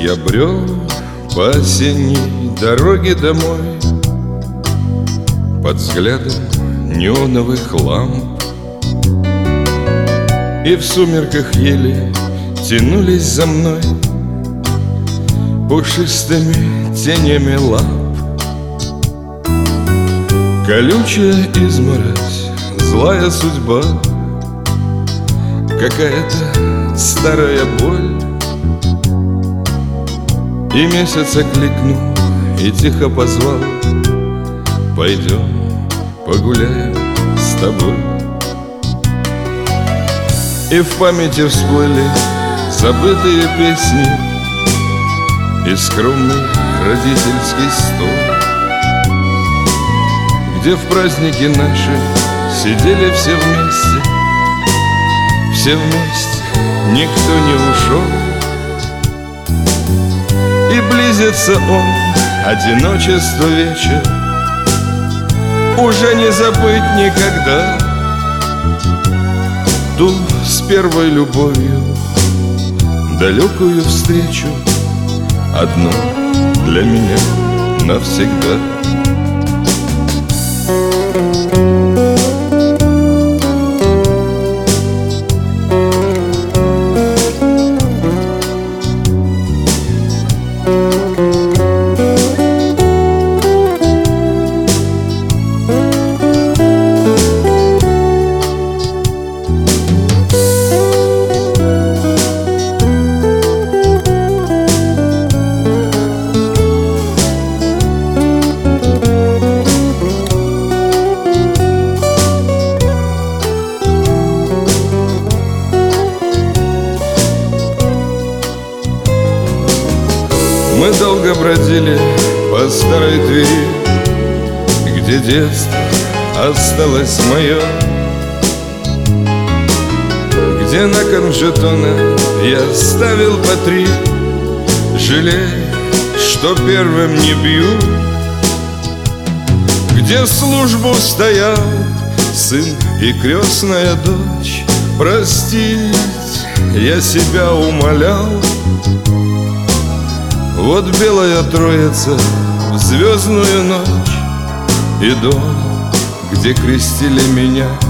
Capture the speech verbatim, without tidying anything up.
Я брел по осенней дороге домой под взглядом неоновых ламп, и в сумерках еле тянулись за мной пушистыми тенями лап. Колючая изморозь, злая судьба, какая-то старая боль. И месяц окликнул и тихо позвал: пойдем погуляем с тобой. И в памяти всплыли забытые песни и скромный родительский стол, где в праздники наши сидели все вместе, все вместе, никто не ушел. И близится он, одиночество вечер, уже не забыть никогда ту с первой любовью далекую встречу, одну для меня навсегда. Мы долго бродили по старой Твери, где детство осталось мое, где на кон жетона я ставил по три, жалея, что первым не бью, где в службу стоял сын и крестная дочь. Простить я себя умолял. Вот белая Троица в звездную ночь, и дом, где крестили меня,